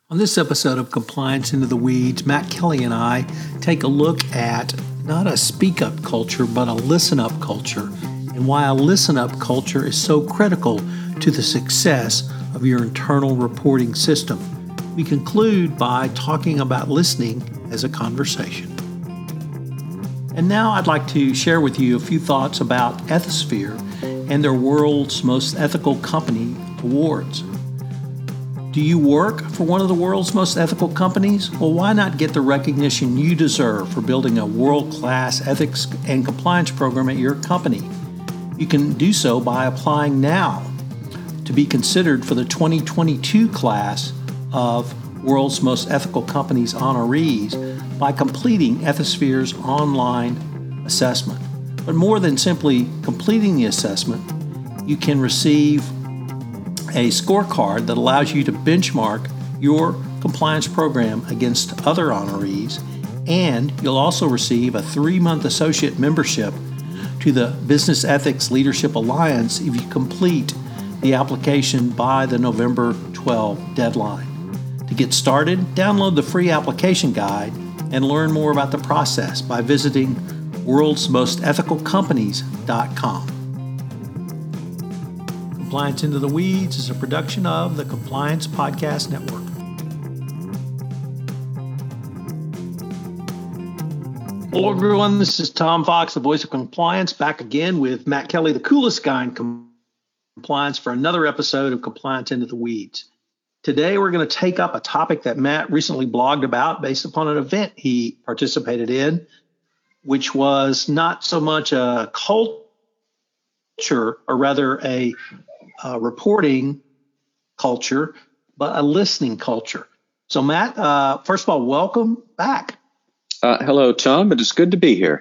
On this episode of Compliance Into the Weeds, Matt Kelly and I take a look at not a speak up culture, but a listen up culture, and why a listen up culture is so critical to the success of your internal reporting system. We conclude by talking about listening as a conversation. And now I'd like to share with you a few thoughts about Ethisphere and their World's Most Ethical Company Awards. Do you work for one of the world's most ethical companies? Well, why not get the recognition you deserve for building a world-class ethics and compliance program at your company? You can do so by applying now to be considered for the 2022 class of World's Most Ethical Companies honorees by completing Ethisphere's online assessment. But more than simply completing the assessment, you can receive a scorecard that allows you to benchmark your compliance program against other honorees, and you'll also receive a 3-month associate membership to the Business Ethics Leadership Alliance if you complete the application by the November 12 deadline. To get started, download the free application guide and learn more about the process by visiting worldsmostethicalcompanies.com. Compliance Into the Weeds is a production of the Compliance Podcast Network. Hello, everyone. This is Tom Fox, the voice of compliance, back again with Matt Kelly, the coolest guy in compliance, for another episode of Compliance Into the Weeds. Today, we're going to take up a topic that Matt recently blogged about based upon an event he participated in, which was not so much a culture, or rather a reporting culture, but a listening culture. So, Matt, first of all, welcome back. Hello, Tom. It is good to be here.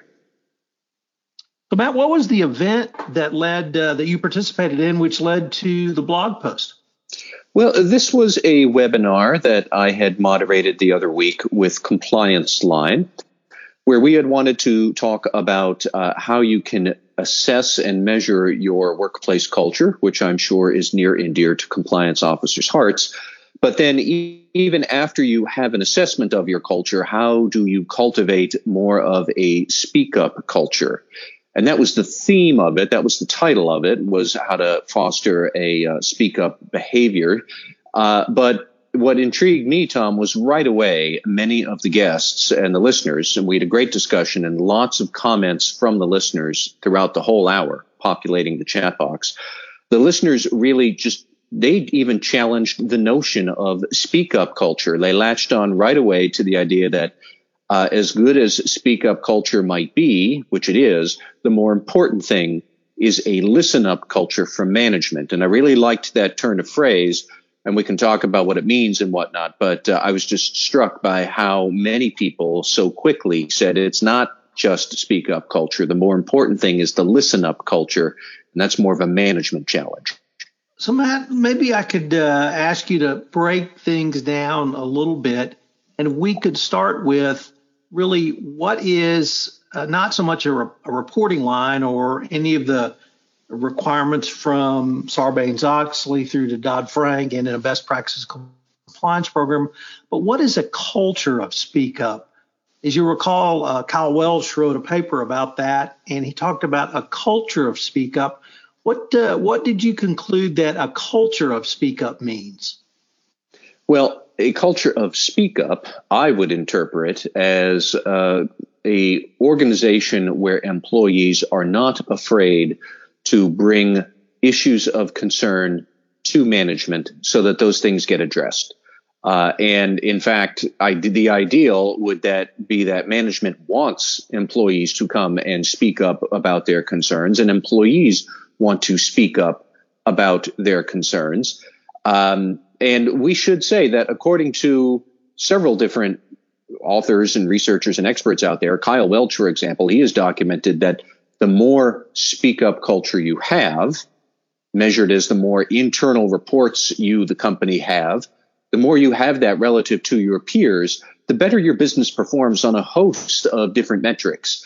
So, Matt, what was the event that led that you participated in, which led to the blog post? Well, this was a webinar that I had moderated the other week with Compliance Line, where we had wanted to talk about how you can assess and measure your workplace culture, which I'm sure is near and dear to compliance officers' hearts. But then even after you have an assessment of your culture, how do you cultivate more of a speak-up culture? And that was the theme of it. That was the title of it, was how to foster a speak-up behavior. But what intrigued me, Tom, was right away many of the guests and the listeners, and we had a great discussion and lots of comments from the listeners throughout the whole hour populating the chat box. The listeners really they even challenged the notion of speak-up culture. They latched on right away to the idea that as good as speak-up culture might be, which it is, the more important thing is a listen-up culture from management. And I really liked that turn of phrase, and we can talk about what it means and whatnot. But I was just struck by how many people so quickly said it's not just speak-up culture. The more important thing is the listen-up culture, and that's more of a management challenge. So, Matt, maybe I could ask you to break things down a little bit, and we could start with really what is not so much a reporting line or any of the requirements from Sarbanes-Oxley through to Dodd-Frank and in a best practices compliance program, but what is a culture of speak up? As you recall, Kyle Welch wrote a paper about that, and he talked about a culture of speak up. What did you conclude that a culture of speak up means? Well, a culture of speak up, I would interpret as a organization where employees are not afraid to bring issues of concern to management so that those things get addressed. And in fact, the ideal would that be that management wants employees to come and speak up about their concerns, and employees want to speak up about their concerns. And we should say that according to several different authors and researchers and experts out there, Kyle Welch, for example, he has documented that the more speak-up culture you have, measured as the more internal reports you, the company, have, the more you have that relative to your peers, the better your business performs on a host of different metrics.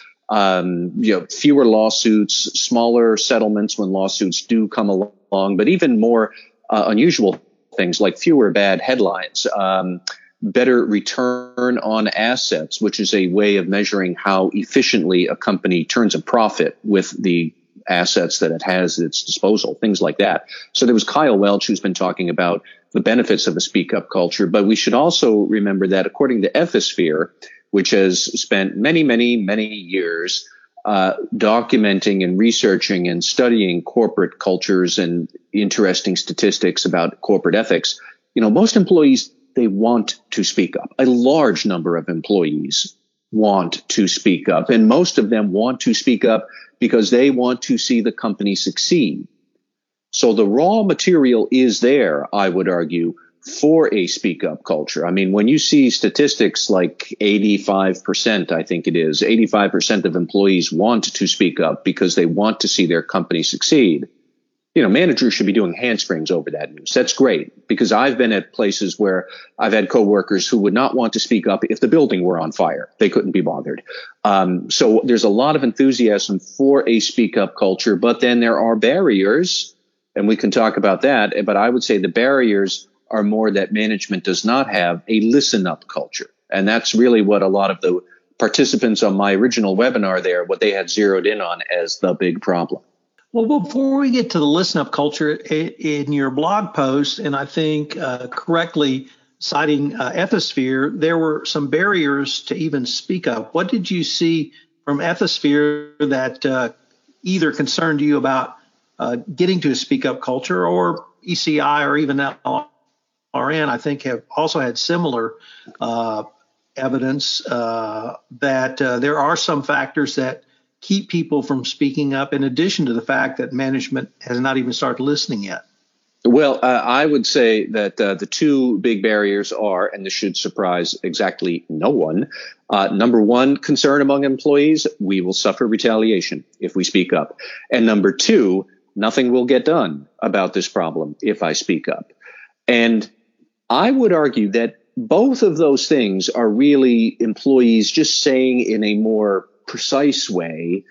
Fewer lawsuits, smaller settlements when lawsuits do come along, but even more unusual things like fewer bad headlines, better return on assets, which is a way of measuring how efficiently a company turns a profit with the assets that it has at its disposal, things like that. So there was Kyle Welch who's been talking about the benefits of a speak up culture. But we should also remember that according to Ethisphere, which has spent many, many, many years documenting and researching and studying corporate cultures and interesting statistics about corporate ethics, most employees, they want to speak up. A large number of employees want to speak up, and most of them want to speak up because they want to see the company succeed. So the raw material is there, I would argue, for a speak up culture. I mean, when you see statistics like 85%, I think it is, 85% of employees want to speak up because they want to see their company succeed. Managers should be doing handsprings over that news. That's great, because I've been at places where I've had coworkers who would not want to speak up if the building were on fire. They couldn't be bothered. So there's a lot of enthusiasm for a speak up culture, but then there are barriers, and we can talk about that. But I would say the barriers are more that management does not have a listen up culture. And that's really what a lot of the participants on my original webinar there, what they had zeroed in on as the big problem. Well, before we get to the listen up culture, in your blog post, and I think correctly citing Ethisphere, there were some barriers to even speak up. What did you see from Ethisphere that either concerned you about getting to a speak up culture, or ECI or even LRN, I think, have also had similar evidence that there are some factors that keep people from speaking up, in addition to the fact that management has not even started listening yet? Well, I would say that the two big barriers are, and this should surprise exactly no one, number one, concern among employees: we will suffer retaliation if we speak up. And number two, nothing will get done about this problem if I speak up. And I would argue that both of those things are really employees just saying in a more precise way,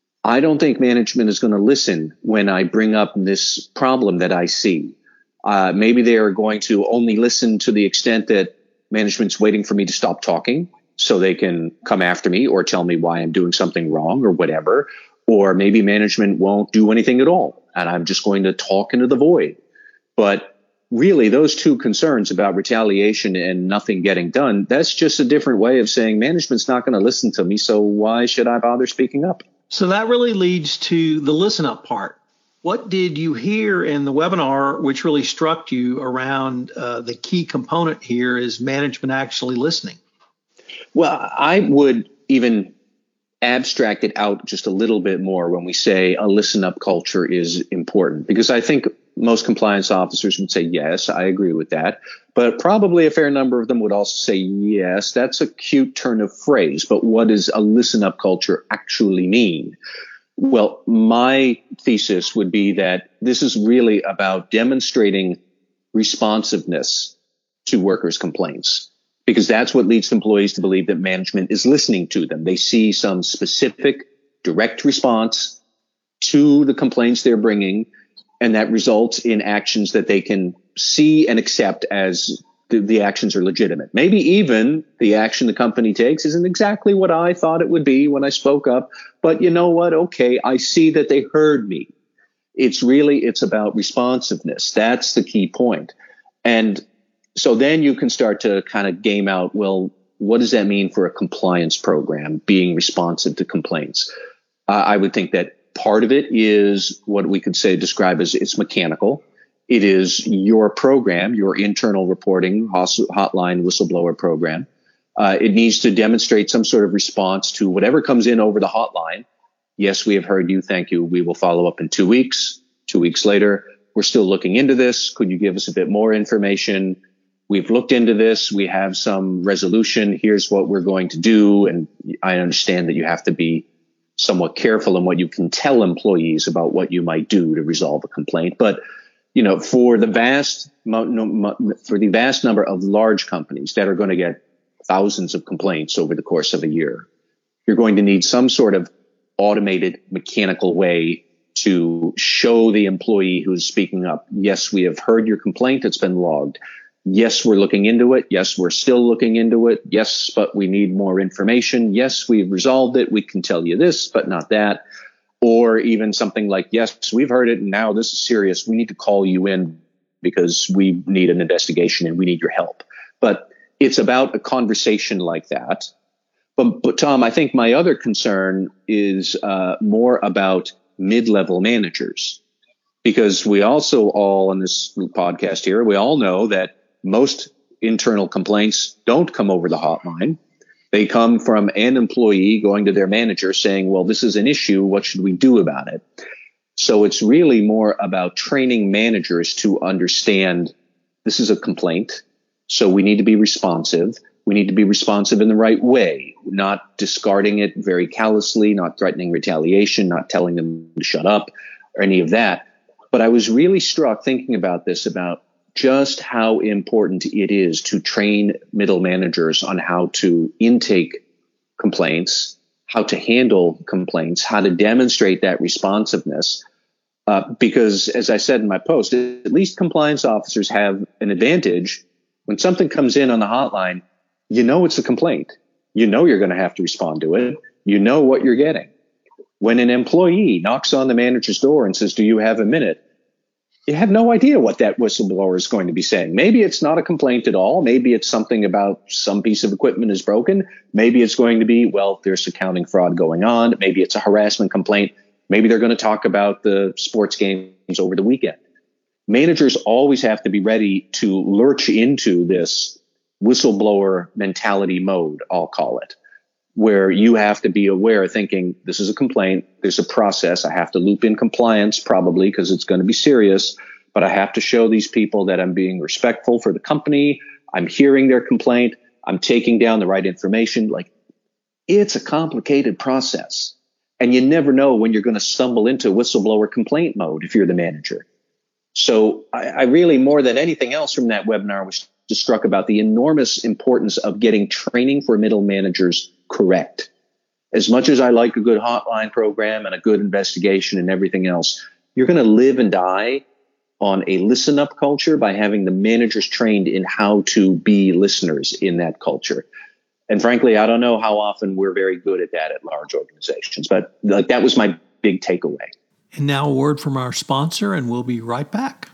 I don't think management is going to listen when I bring up this problem that I see. Maybe they are going to only listen to the extent that management's waiting for me to stop talking so they can come after me or tell me why I'm doing something wrong or whatever. Or maybe management won't do anything at all, and I'm just going to talk into the void. But really, those two concerns about retaliation and nothing getting done, that's just a different way of saying management's not going to listen to me, so why should I bother speaking up? So that really leads to the listen up part. What did you hear in the webinar which really struck you around the key component here is management actually listening? Well, I would even abstract it out just a little bit more when we say a listen up culture is important, because I think most compliance officers would say, yes, I agree with that. But probably a fair number of them would also say, yes, that's a cute turn of phrase. But what does a listen up culture actually mean? Well, my thesis would be that this is really about demonstrating responsiveness to workers' complaints, because that's what leads employees to believe that management is listening to them. They see some specific direct response to the complaints they're bringing, and that results in actions that they can see and accept as the actions are legitimate. Maybe even the action the company takes isn't exactly what I thought it would be when I spoke up, but you know what? Okay, I see that they heard me. It's about responsiveness. That's the key point. And so then you can start to kind of game out, well, what does that mean for a compliance program, being responsive to complaints? I would think that part of it is what we could describe as it's mechanical. It is your program, your internal reporting hotline whistleblower program. It needs to demonstrate some sort of response to whatever comes in over the hotline. Yes, we have heard you. Thank you. We will follow up in 2 weeks. 2 weeks later, we're still looking into this. Could you give us a bit more information? We've looked into this. We have some resolution. Here's what we're going to do. And I understand that you have to be somewhat careful in what you can tell employees about what you might do to resolve a complaint. But for the vast number of large companies that are going to get thousands of complaints over the course of a year, you're going to need some sort of automated mechanical way to show the employee who's speaking up, yes, we have heard your complaint. It's been logged. Yes, we're looking into it. Yes, we're still looking into it. Yes, but we need more information. Yes, we've resolved it. We can tell you this, but not that. Or even something like, yes, we've heard it, and now this is serious. We need to call you in because we need an investigation and we need your help. But it's about a conversation like that. But Tom, I think my other concern is more about mid-level managers, because we also all on this podcast here, we all know that most internal complaints don't come over the hotline. They come from an employee going to their manager saying, well, this is an issue. What should we do about it? So it's really more about training managers to understand this is a complaint. So we need to be responsive. We need to be responsive in the right way, not discarding it very callously, not threatening retaliation, not telling them to shut up or any of that. But I was really struck thinking about this, about just how important it is to train middle managers on how to intake complaints, how to handle complaints, how to demonstrate that responsiveness. Because as I said in my post, at least compliance officers have an advantage. When something comes in on the hotline, you know it's a complaint. You know you're going to have to respond to it. You know what you're getting. When an employee knocks on the manager's door and says, do you have a minute? You have no idea what that whistleblower is going to be saying. Maybe it's not a complaint at all. Maybe it's something about some piece of equipment is broken. Maybe it's going to be, well, there's accounting fraud going on. Maybe it's a harassment complaint. Maybe they're going to talk about the sports games over the weekend. Managers always have to be ready to lurch into this whistleblower mentality mode, I'll call it, where you have to be aware, thinking this is a complaint, there's a process, I have to loop in compliance probably because it's going to be serious, but I have to show these people that I'm being respectful for the company, I'm hearing their complaint, I'm taking down the right information. Like, it's a complicated process, and you never know when you're going to stumble into whistleblower complaint mode if you're the manager. So I really, more than anything else from that webinar, was just struck about the enormous importance of getting training for middle managers correct. As much as I like a good hotline program and a good investigation and everything else, you're going to live and die on a listen up culture by having the managers trained in how to be listeners in that culture. And frankly, I don't know how often we're very good at that at large organizations, but like, that was my big takeaway. And now a word from our sponsor, and we'll be right back.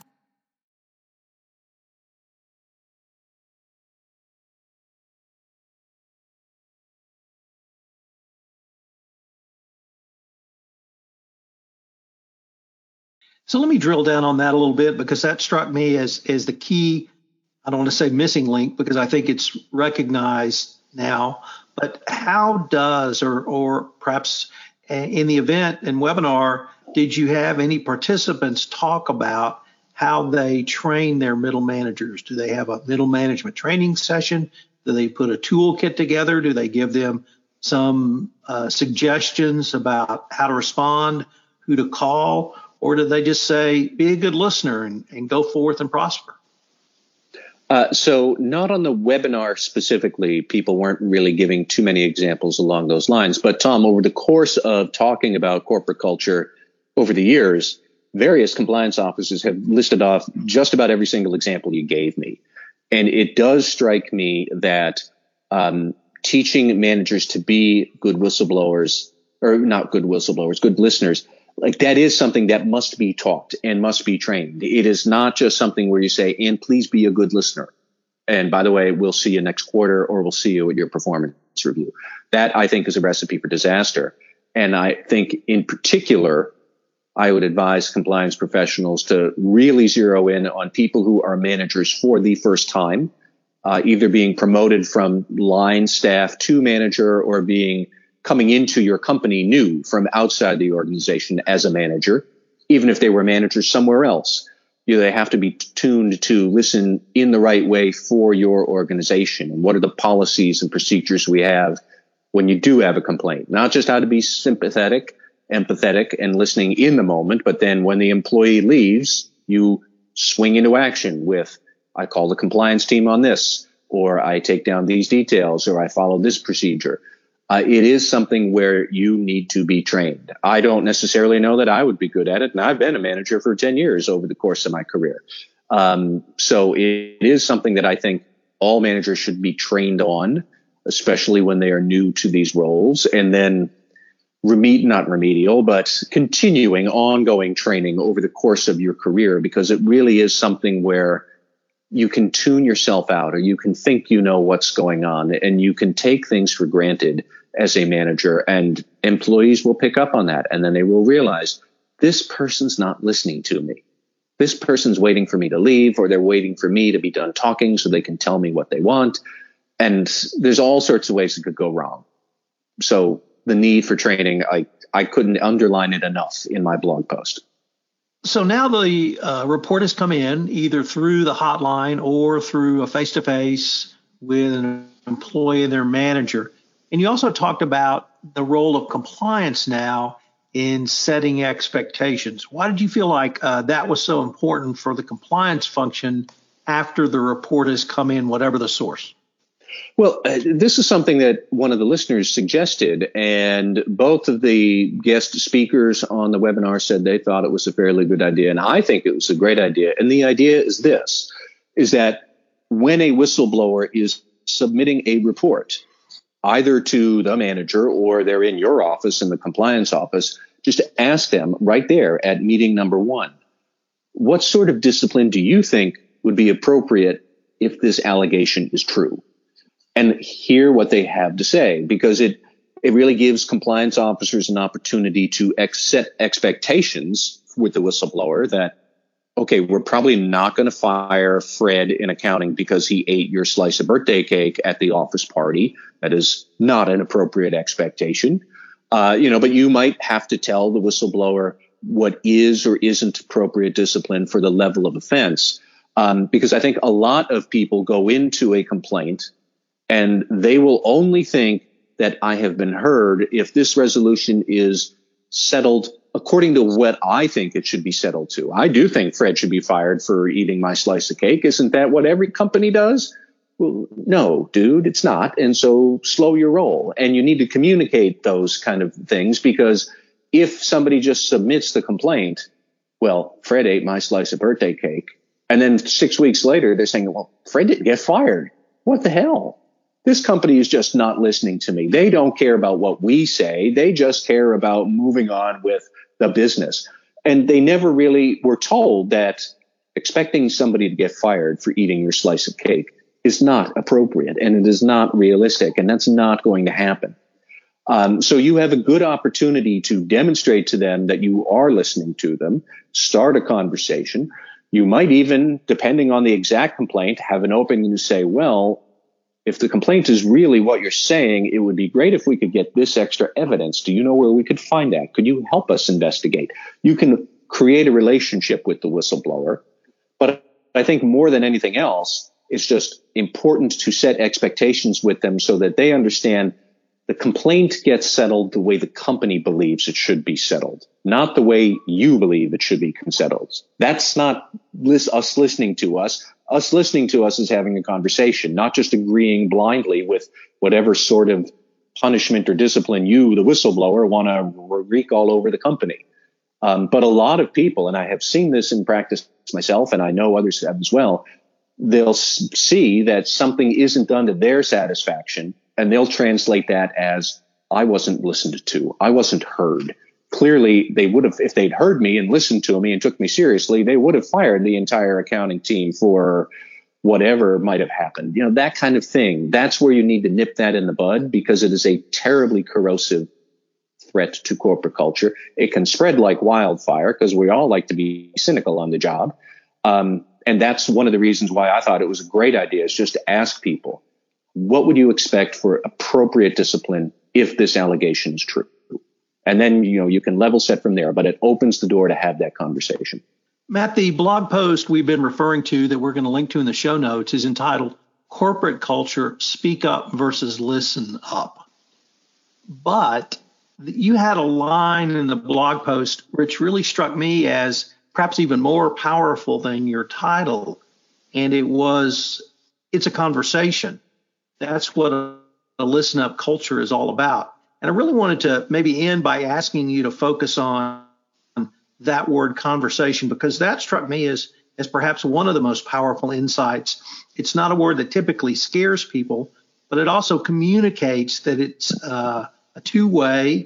So let me drill down on that a little bit, because that struck me as the key. I don't want to say missing link because I think it's recognized now, but how does, or perhaps in the event and webinar, did you have any participants talk about how they train their middle managers? Do they have a middle management training session? Do they put a toolkit together? Do they give them some suggestions about how to respond, who to call? Or do they just say, be a good listener and go forth and prosper? So not on the webinar specifically, people weren't really giving too many examples along those lines. But Tom, over the course of talking about corporate culture over the years, various compliance officers have listed off just about every single example you gave me. And it does strike me that teaching managers to be good whistleblowers, or not good whistleblowers, good listeners, like that is something that must be taught and must be trained. It is not just something where you say, and please be a good listener. And by the way, we'll see you next quarter, or we'll see you at your performance review. That, I think, is a recipe for disaster. And I think in particular, I would advise compliance professionals to really zero in on people who are managers for the first time, either being promoted from line staff to manager, or coming into your company new from outside the organization as a manager, even if they were managers somewhere else. They have to be tuned to listen in the right way for your organization. And what are the policies and procedures we have when you do have a complaint? Not just how to be sympathetic, empathetic, and listening in the moment, but then when the employee leaves, you swing into action with, I call the compliance team on this, or I take down these details, or I follow this procedure. It is something where you need to be trained. I don't necessarily know that I would be good at it, and I've been a manager for 10 years over the course of my career. So it is something that I think all managers should be trained on, especially when they are new to these roles, and then not remedial, but continuing ongoing training over the course of your career, because it really is something where you can tune yourself out, or you can think you know what's going on, and you can take things for granted as a manager, and employees will pick up on that. And then they will realize, this person's not listening to me. This person's waiting for me to leave, or they're waiting for me to be done talking so they can tell me what they want. And there's all sorts of ways it could go wrong. So the need for training, I couldn't underline it enough in my blog post. So now the report has come in either through the hotline or through a face-to-face with an employee and their manager. And you also talked about the role of compliance now in setting expectations. Why did you feel like that was so important for the compliance function after the report has come in, whatever the source? Well, this is something that one of the listeners suggested, and both of the guest speakers on the webinar said they thought it was a fairly good idea, and I think it was a great idea. And the idea is this, is that when a whistleblower is submitting a report, either to the manager or they're in your office, in the compliance office, just ask them right there at meeting number 1, what sort of discipline do you think would be appropriate if this allegation is true? And hear what they have to say, because it really gives compliance officers an opportunity to set expectations with the whistleblower that, okay, we're probably not going to fire Fred in accounting because he ate your slice of birthday cake at the office party. That is not an appropriate expectation. But you might have to tell the whistleblower what is or isn't appropriate discipline for the level of offense. Because I think a lot of people go into a complaint and they will only think that I have been heard if this resolution is settled according to what I think it should be settled to. I do think Fred should be fired for eating my slice of cake. Isn't that what every company does? Well, no, dude, it's not. And so slow your roll. And you need to communicate those kind of things, because if somebody just submits the complaint, well, Fred ate my slice of birthday cake, and then 6 weeks later they're saying, well, Fred didn't get fired. What the hell? This company is just not listening to me. They don't care about what we say. They just care about moving on with the business. And they never really were told that expecting somebody to get fired for eating your slice of cake is not appropriate, and it is not realistic, and that's not going to happen. So you have a good opportunity to demonstrate to them that you are listening to them, start a conversation. You might even, depending on the exact complaint, have an opening to say, well, if the complaint is really what you're saying, it would be great if we could get this extra evidence. Do you know where we could find that? Could you help us investigate? You can create a relationship with the whistleblower. But I think more than anything else, it's just important to set expectations with them so that they understand the complaint gets settled the way the company believes it should be settled, not the way you believe it should be settled. That's not us listening to us. Us listening to us is having a conversation, not just agreeing blindly with whatever sort of punishment or discipline you, the whistleblower, want to wreak all over the company. But a lot of people, and I have seen this in practice myself, and I know others have as well, they'll see that something isn't done to their satisfaction, and they'll translate that as, I wasn't listened to, I wasn't heard. Clearly, they would have, if they'd heard me and listened to me and took me seriously, they would have fired the entire accounting team for whatever might have happened. You know, that kind of thing. That's where you need to nip that in the bud, because it is a terribly corrosive threat to corporate culture. It can spread like wildfire because we all like to be cynical on the job. And that's one of the reasons why I thought it was a great idea, is just to ask people, what would you expect for appropriate discipline if this allegation is true? And then, you can level set from there, but it opens the door to have that conversation. Matt, the blog post we've been referring to that we're going to link to in the show notes is entitled Corporate Culture, Speak Up versus Listen Up. But you had a line in the blog post which really struck me as perhaps even more powerful than your title. And it's a conversation. That's what a listen up culture is all about. And I really wanted to maybe end by asking you to focus on that word conversation, because that struck me as perhaps one of the most powerful insights. It's not a word that typically scares people, but it also communicates that it's a two-way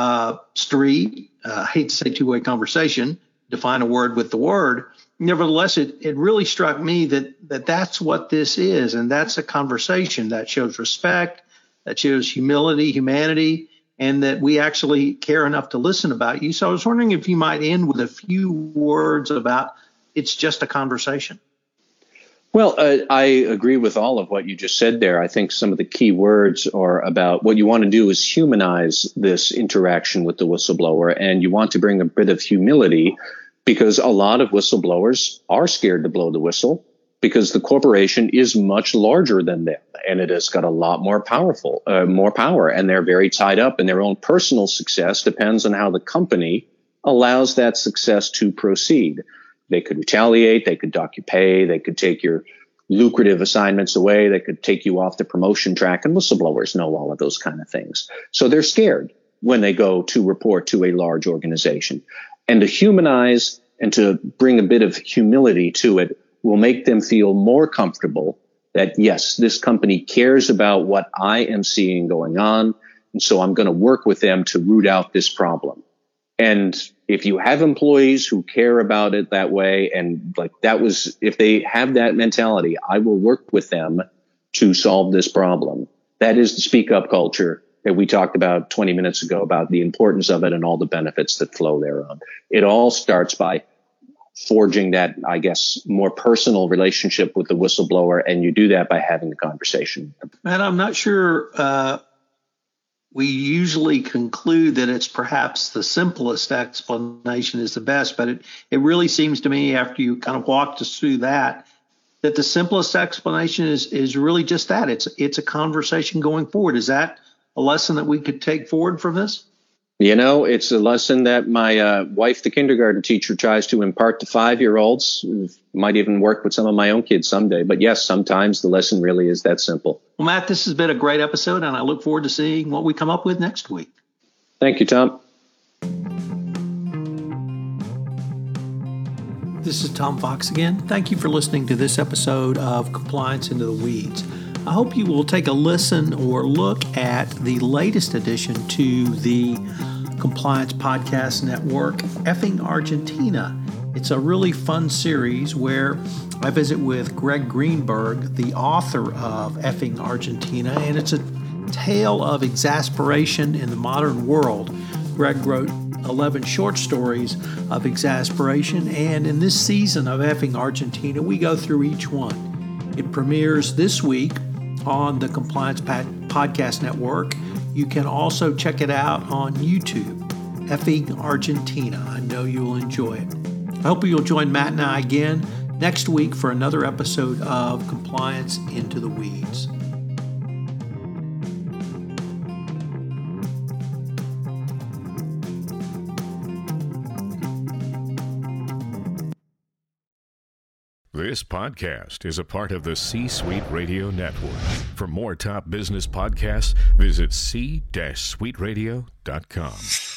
street. I hate to say two-way conversation, define a word with the word. Nevertheless, it really struck me that that's what this is, and that's a conversation that shows respect, that shows humility, humanity, and that we actually care enough to listen about you. So I was wondering if you might end with a few words about it's just a conversation. Well, I agree with all of what you just said there. I think some of the key words are about what you want to do is humanize this interaction with the whistleblower, and you want to bring a bit of humility, because a lot of whistleblowers are scared to blow the whistle because the corporation is much larger than them, and it has got a lot more power, and they're very tied up, and their own personal success depends on how the company allows that success to proceed. They could retaliate, they could dock your pay, they could take your lucrative assignments away, they could take you off the promotion track, and whistleblowers know all of those kind of things. So they're scared when they go to report to a large organization. And to humanize and to bring a bit of humility to it will make them feel more comfortable that, yes, this company cares about what I am seeing going on, and so I'm going to work with them to root out this problem. And if you have employees who care about it that way, and if they have that mentality, I will work with them to solve this problem. That is the speak up culture that we talked about 20 minutes ago, about the importance of it and all the benefits that flow thereon. It all starts by forging that, I guess, more personal relationship with the whistleblower, and you do that by having a conversation. Matt, I'm not sure we usually conclude that it's perhaps the simplest explanation is the best, but it really seems to me, after you kind of walked us through that the simplest explanation is really just that. It's a conversation going forward. Is that a lesson that we could take forward from this? You know, it's a lesson that my wife, the kindergarten teacher, tries to impart to 5-year-olds. Might even work with some of my own kids someday. But yes, sometimes the lesson really is that simple. Well, Matt, this has been a great episode, and I look forward to seeing what we come up with next week. Thank you, Tom. This is Tom Fox again. Thank you for listening to this episode of Compliance Into the Weeds. I hope you will take a listen or look at the latest addition to the Compliance Podcast Network, Effing Argentina. It's a really fun series where I visit with Greg Greenberg, the author of Effing Argentina, and it's a tale of exasperation in the modern world. Greg wrote 11 short stories of exasperation, and in this season of Effing Argentina, we go through each one. It premieres this week on the Compliance Podcast Network. You can also check it out on YouTube, Effing Argentina. I know you'll enjoy it. I hope you'll join Matt and I again next week for another episode of Compliance Into the Weeds. This podcast is a part of the C-Suite Radio Network. For more top business podcasts, visit c-suiteradio.com.